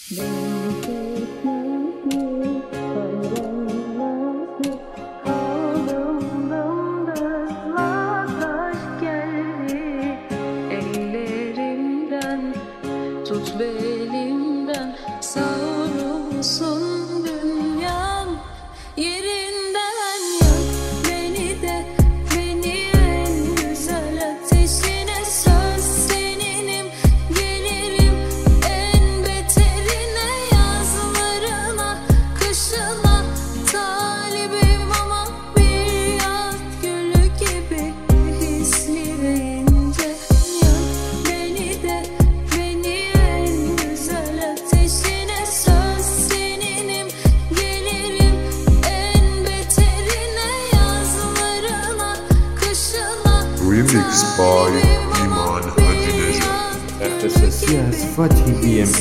Tut belimden, savrulsun dünyam. Yerinden yak beni de, beni en güzel ateşine. Söz seninim, gelirim en beterine. Yazlarına, kışına talibim ama bir yaz gülü gibi hisli ve ince. Yak beni de, beni en güzel ateşine. Söz seninim, gelirim en beterine. Yazlarına, kışına Remix by İman Hacı Necdet. اختصاصی از فاتی BMX.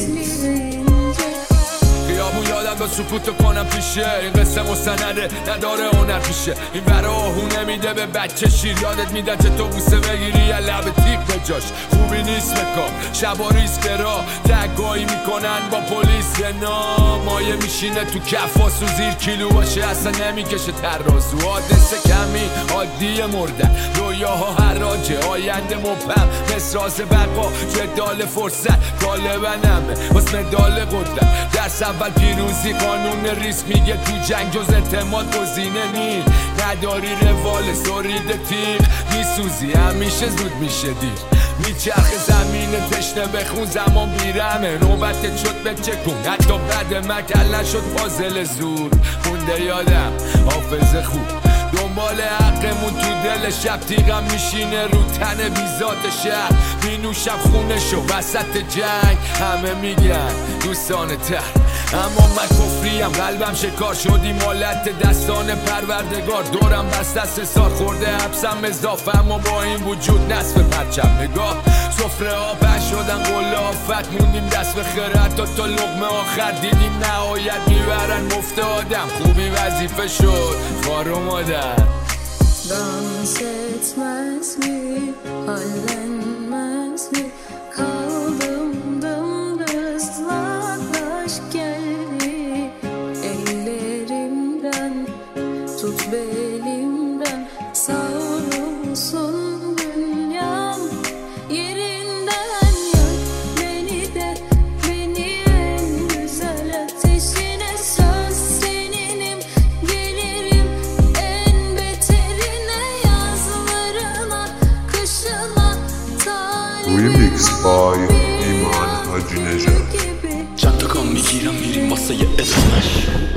خیابون یادم به سکوت کنم پیشه. این قصه مستنده نداره هنر پیشه. این برا آهو نمیده به بچه شیر. یادت میدن چه تو بوسه بگیری یا لب تیغ به جاش. خوبی نیست بکار شبا ریسک را تگایی میکنن با پلیس. یه نامایه میشینه تو کفاس و زیر کیلو باشه اصلا نمیکشه ترازو. حادثه کمی عادی مردن، رویاها حراجه آینده مبهم. مصراز بقا جدال فرصت غالبنمه واس مدال قدرت. درس اول پیروزی قانون ریسک میگه تو جنگ جز اعتماد گزینه نی. نداری روال سرید تیغ میسوزی همیشه زود میشه دیر. میچرخ زمین تشنه بخون زمان بیرمه. نوبتت شد بچکون حتی بعد مکل نشد فاضل زور. مونده یادم حافظ خوب دنبال حقمون تو دل شب. تیغم میشینه رو تن بیزات شهر. مینوشم خونه شو وسط جنگ. همه میگن دوستان تر اما من کفریم. قلبم شکار شدی مالت دستان پروردگار. دورم بسته سه سال خورده حبسم اضافه. اما با این وجود نصف پرچم نگاه. سفره ها پش شدن قله آفت. موندیم دست به خیرت تا لقمه آخر. دیدیم نهایت میبرن مفت آدم. خوبی وظیفه شد خار و مادر. Dans etmez mi, hallenmez mi? Kaldım dımdız vallaş geldi. Ellerimden tut belimden, savrulsun dünyam. Yerinden yak beni de, beni en güzel ateşine. Söz seninim, gelirim en beterine. Yazlarına, kışına talibim Remix by ama İman Hacı Necdet. gibi. چند تا کام میگیرم میریم واسه یه اسمش.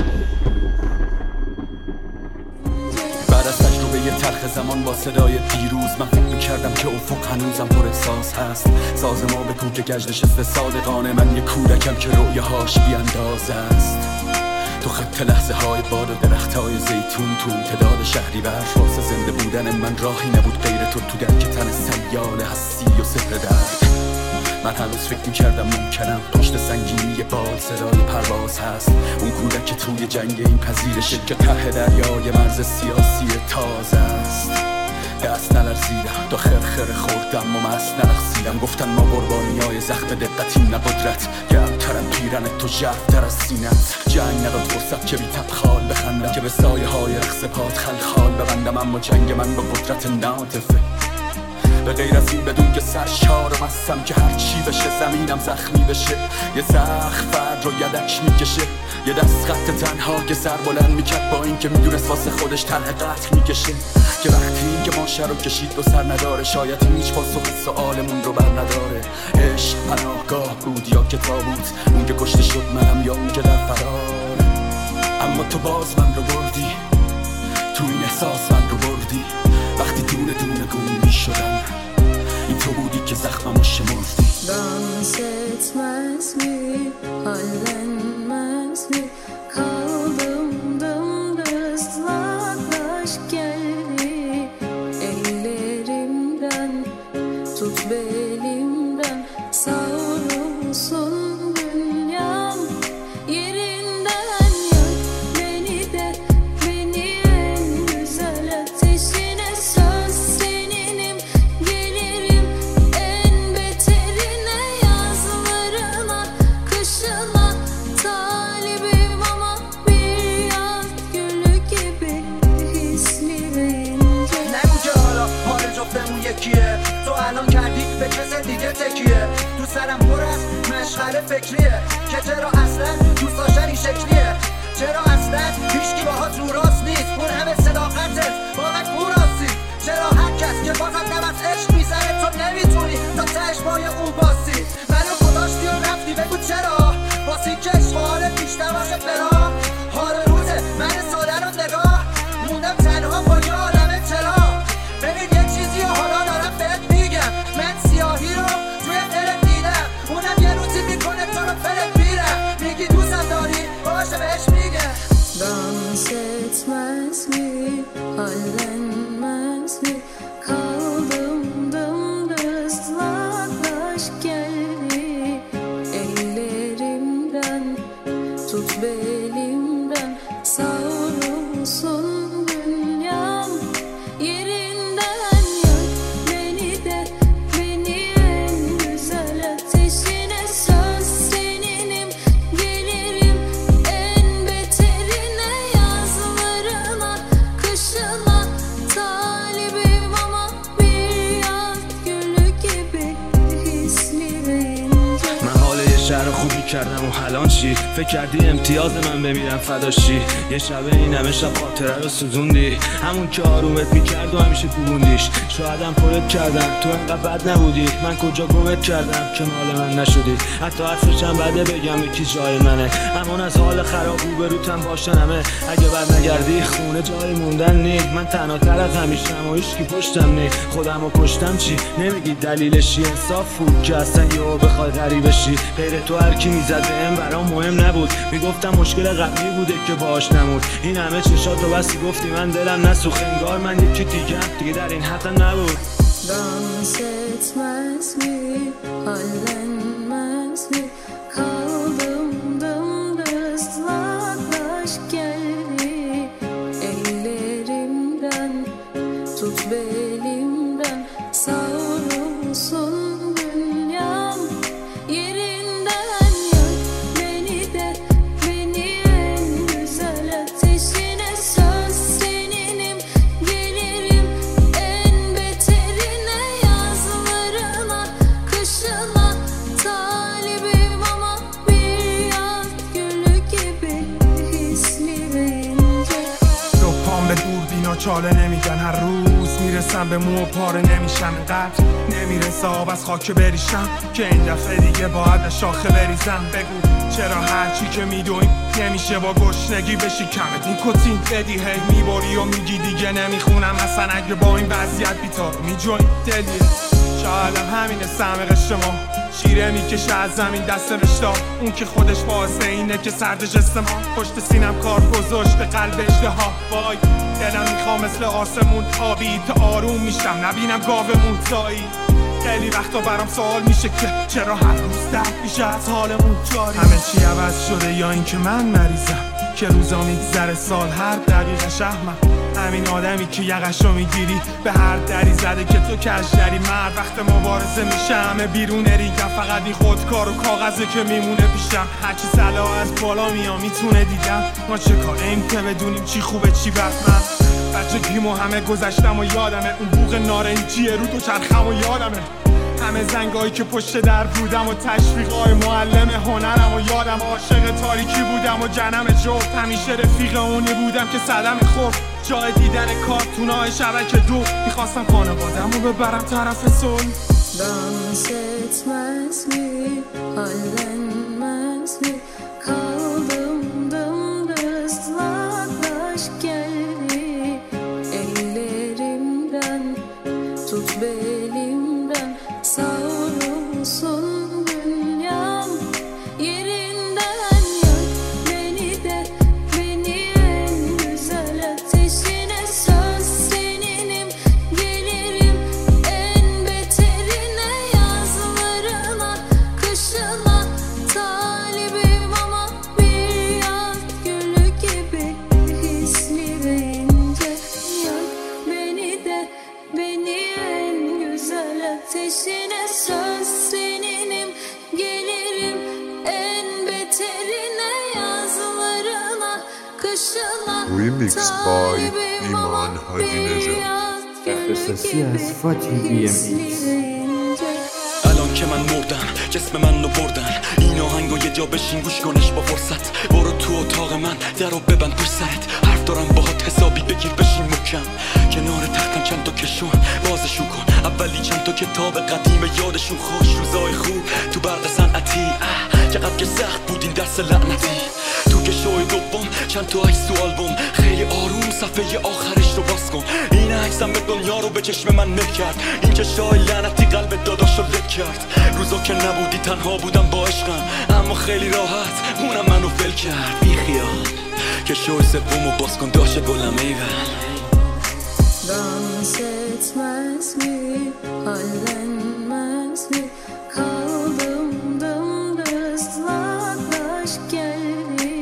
بعد از تجربه یه تلخ زمان با صدای دیروز من فکر میکردم که افق هنوزم پر احساس هست. ساز ما به کوک گشت نشسته صادقانه. من یه کودکم که رویاهاش بیانداز است. تو خط لحظه های باد و درخت های زیتون. تو امتداد شهری بر واسه زنده بودن من راهی نبود غیر تو. تو درک تن سیال هستی و سفر درد. من هنوز فکر میکردم ممکنم پشت سنگینی بال صدای پرواز هست. اون کودک که توی جنگ این پذیرشه که ته دریای مرز سیاسی تازه است. دست نلرزیدم تا خرخره خوردم و مست نرقصیدم. گفتن ما قربانیای زخم دقتیم نه قدرت. گرمترم پیرن تو ژرف‌تر از سینت. جنگ نداد فرصت که بی تبخال بخندم. که به سایه های رقص پات خلخال ببندم. اما جنگ من با قدرت ناطفه. به غیر از این بدون که سرشارم هستم که هر چی بشه زمینم زخمی بشه. یه زخم فرد رو یدک میکشه. یه دست خط تنها که سر بلند میکرد با این که میدونست واسه خودش طرح قتل میکشه. که وقتی این که ماشه رو کشید و سر نداره. شاید هیچ پاسخ سوالمون رو بر نداره. عشق پناهگاه بود یا که تابوت. اون که کشته شد منم یا اون که در فرار. اما تو باز من رو بردی. تو این احساس من رو بردی. وقتی دونه دونه گم میشدم این تو بودی که زخممو شمردی. Dans etmez mi, hallenmez mi? Kaldım dımdız vallaş geldi. Ellerimden tut belimden, savrulsun dünyam. Yerinden yak beni de, beni en güzel ateşine. Söz seninim, gelirim en beterine. Yazlarına, kışına مثل دیگه تکیه تو سرم پر از مشغله فکریه که چرا اصلا دوست داشتن این شکلیه چرا اصلا هیچکی باهات رو راست نیست اون همه صداقتت باقت پوراستی چرا هر کس که بازم نم از عشق میزنه تو نمیتونی تا تهش پای اون باسی منو گذاشتی و رفتی بگو چرا باسی که عشق حالت بیشتر باشه فرا حال روزه من ساده رو نگاه موندم تنها با یه عالم چرا ببین یک چیزی حالا دارم بهت میگم من سیاهی رو توی دلت دیدم اونم یه روزی میکنه تو رو فلت میرم میگی دوستم داری باشه بهش میگم Dans etmez mi, hallenmez mi? Kaldım dımdız vaklaş geldi ellerimden, tut belimden, savrulsun dünyam yerinden yak beni de beni en güzel ateşine söz seninim gelirim en beterine yazlarına kışına talibim ama bir yaz gülü gibi hisli ve ince. من حال یه شهر خوبی کردم و حلان چی فکر کردی امتیاز من بمیرم فداشی یه شبه این همه شب خاطره رو سوزوندی همون که آرومت میکرد و همیشه کوبوندیش شایدم پرت کردم تو انقدر بد نبودی من کجا گمت کردم که مال من نشدی حتی حرفشم بده بگم یکی جای منه همون از حال خراب روبروتم باشنمه اگه بر نگردی خونه جای موندن نی من تنها تر از همیشم و هیچکی پشتم نی خودم رو کشتم چی نمیگی دلیلشی انصاف بود که اصلا یهو بخوای غریبشی غیر تو هر کی میزد بهم برام مهم نبود میگفتم مشکل قبلی بوده که باهاش نمود این همه چشاتو بسی گفتی من دلم نسوخ انگار من یکی دیگه در این حدم نبود Dans etmez mi, hallenmez mi? Kaldım dımdız vaklaş geldi ellerimden, tut belimden, savrulsun dünyam yerinden yak beni de beni en güzel ateşine söz seninim gelirim en beterine yazlarına kışına talibim ama bir yaz gülü gibi hisli ve ince. دو پام به دوربینا چاله نمیگن هر روز میرسم به مو و پاره نمیشم اینقدر نمیرسه آب از خاک بریشم که این دفعه دیگه باید به شاخه بریزم بگو چرا هرچی که میدویم نمیشه با گشنگی بشی کمت نیکوتین بدی هی میبری و میگی دیگه نمیخونم اصلا اگه با این وضعیت بیتار میجوین دلیه شایدم همینه سمقش ما شیره میکشه از زمین دست رشتا اون که خودش واسه اینه که سردش ما پشت سینم کار گذاشته قلب اژدها وای دلم میخوام مثل آسمون آبی تا آروم میشم نبینم گاومون تایی خیلی وقتا برام سوال میشه که چرا هر روز درد میشه از حالمون جاری همه چی عوض شده یا این که من مریضم که روزا میگذره سال هر دقیقه شهمم همین آدمی که یقشو میگیری به هر دری زده که تو کش داری مرد وقت مبارزه میشه همه بیرون ریگم فقط این خودکار و کاغذه که میمونه پیشم هرچی صلاح از بالا میام میتونه دیدم ما چه کاریم که بدونیم چی خوبه چی بد من بچگیمو همه گذشتم و یادمه اون بوق نارنجیه رو دوچرخم و یادمه همه زنگایی که پشت در بودم و تشویقای معلم هنرم و یادم عاشق تاریکی بودم و جنم جفت همیشه رفیق اونی بودم که صدم خورد جای دیدن کارتونای شبکه دو میخواستم خانوادم رو ببرم طرف صلح Dans etmez mi, hallenmez mi? Kaldım dımdız vaklaş geldi ellerimden, tut belimden, savrulsun dünyam yerinden yak beni de beni en güzel ateşine söz seninim gelirim en beterine yazlarına kışına talibim ama bir yaz gülü gibi hisli ve ince yak beni de beni en güzel ateşine söz seninim gelirim en beterine yazlarına kışına Remix by talibim ama İman Hacı bir Necati. yaz gülü اختصاصی gibi از فاتی BMX. hisli ve ince. جسم من رو بردن. این آهنگو یه جا بشین گوش کنش با فرصت. برو تو اتاق من درو ببند پشت سرت. حرف دارم باهات حسابی بگیر بشین محکم. کنار تختم چند تا کشون بازشون کن. اولی چند تا کتاب قدیم یادشون خوش. روزای خوب تو برق صنعتی چقدر که سخت بود این درس لعنتی. تو که شوی دوم چند تا عکس تو آلبوم. خیلی آروم صفحه آخرش رو باز کن. این عکسم به دنیا رو به چشم من مل کرد. این چشای لعنتی قلب داداشو لک کرد. روزا که نبودی تنها بودم با عشقم، اما خیلی راحت اونم منو ول کرد. بی خیال که شوی سومو باز kon داشت گلم ایول. Dans etmez mi, hallenmez mi? Kaldım dımdız vaklaş geldi.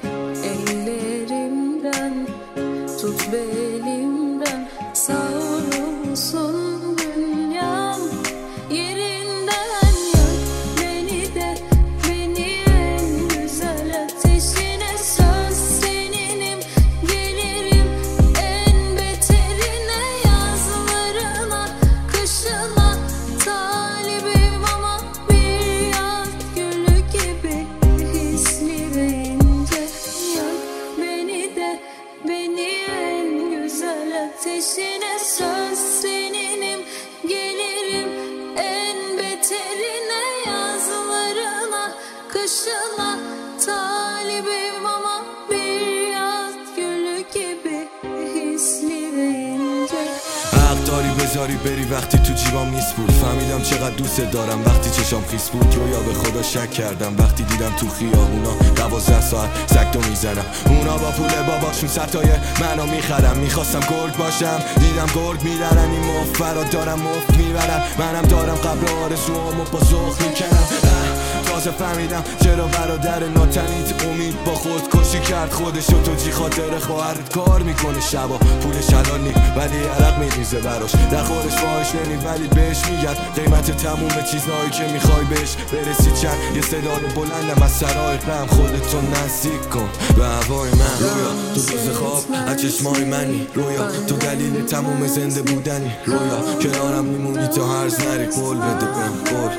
Ellerimden tut belimden, savrulsun dünyam. Yerinden yak beni de, beni en güzel ateşine. Söz seninim, gelirim en beterine. Yazlarına, kışına talibim ama bir yaz gülü gibi hisli ve ince. Yak beni de, beni en güzel ateşine. Söz seninim, gelirim en beterine. Yazlarına, kışına talibim ama bir yaz gülü gibi hisli ve ince. حق داری بذاری بری وقتی تو جیبام نیست بود. فهمیدم چقدر دوست دارم وقتی چشام خیس بود. رویا به خدا شک کردم وقتی دیدم تو خیابونا 12 ساعت سگدو میزنم. اونا با پول باباشون ستای منو میخرم. میخواستم گرگ باشم دیدم گرگ میدارن. این مفت دارم مفت میبرن. منم دارم قبل آرزوامو با ذوق میکنم. تازه فهمیدم چرا برادر ناتنیت امید با خودکشی کرد خودشو. تو جی خاطر خواهرت کار میکنه شبا. پولش حلال نی ولی عرق میریزه براش. در خودش فاحش نی ولی بهش میگرد قیمت تموم چیزهایی که میخوای بهش برسی. چند یه صدا رو بلندم از سرای غم. خودتو نزدیک کن به هوای من. رویا تو روز خواب از چشمای منی. رویا تو دلیل تموم زنده بودنی. رویا کنارم میمونی تا هرز نری. قول بده بهم قول.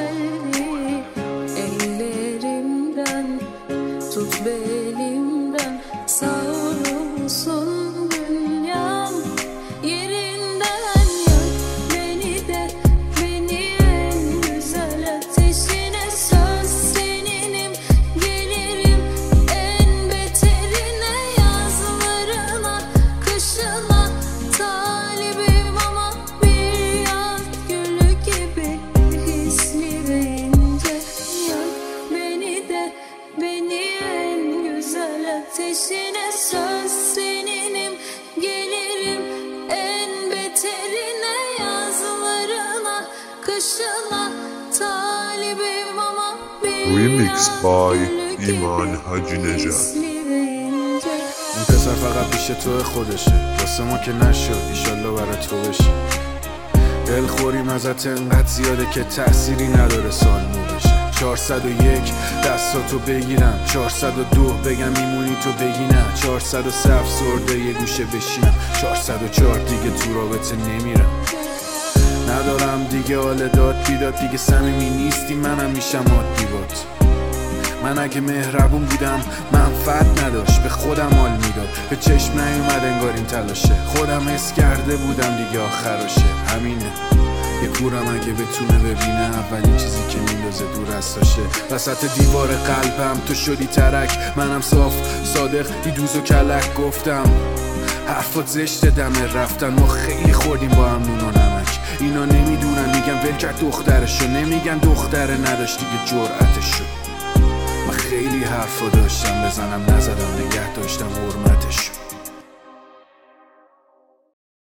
Ellerimden tut belimden, savrulsun dünyam. Yerinden yak beni de, beni en güzel ateşine. Söz seninim, gelirim en beterine. Yazlarına, kışına talibim ama bir yaz gülü gibi hisli ve ince. Yak beni de, beni en güzel ateşine. Söz seninim, gelirim en beterine. Yazlarına, kışına talibim ama bir Remix yaz by gülü gibi ایمان حاجی نژاد. hisli ve ince. این پسر فقط پیش تو خودشه، واسه ما که نشد ایشالله برا تو بشه. دلخوریم ازت انقدر زیاده که تأثیری نداره سالمو بشه. 401 دستاتو بگیرم، 402 بگم میمونی تو بگی نه، 403 افسرده یه گوشه بشینم، 404 دیگه تو رابطه نمیرم. ندارم دیگه حال داد بیداد، دیگه صمیمی نیستی منم میشم عادی بات. من اگه مهربون بودم منفعت نداشت، به خودم حال میداد، به چشم نیومد انگار این تلاشه. خودم حس کرده بودم دیگه آخراشه، همینه. یه کورم اگه بتونه ببینه اولین چیزی که میندازه دور ازشه. وسط دیوار قلبم تو شدی ترک، منم صاف صادق بیدوز و کلک گفتم. حرفات زشت دمه رفتن، ما خیلی خوردیم با هم نون و نمک. اینا نمیدونن، میگن ول کرد دخترشو، نمیگن دختره نداشت دیگه جرأتشو. من خیلی حرفا داشتم بزنم نزدم، نگه داشتم حرمتشو.